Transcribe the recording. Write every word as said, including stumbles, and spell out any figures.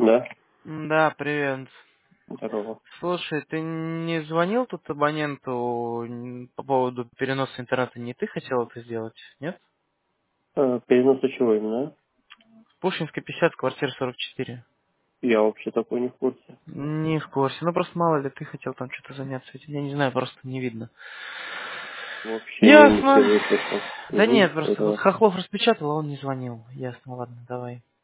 Да, Да, привет. здорово. Слушай, ты не звонил тут абоненту м, по поводу переноса интернета? Не ты хотел это сделать, нет? Э, перенос чего именно? Пушкинская пятьдесят, квартира сорок четыре. Я вообще такой не в курсе. Не в курсе. Ну просто мало ли ты хотел там что-то заняться этим. Я не знаю, просто не видно. Вообще не, не Ясно. впервые слышал. Да Угу, нет, просто вот здорово. Хохлов распечатал, а он не звонил. Ясно, ладно, давай.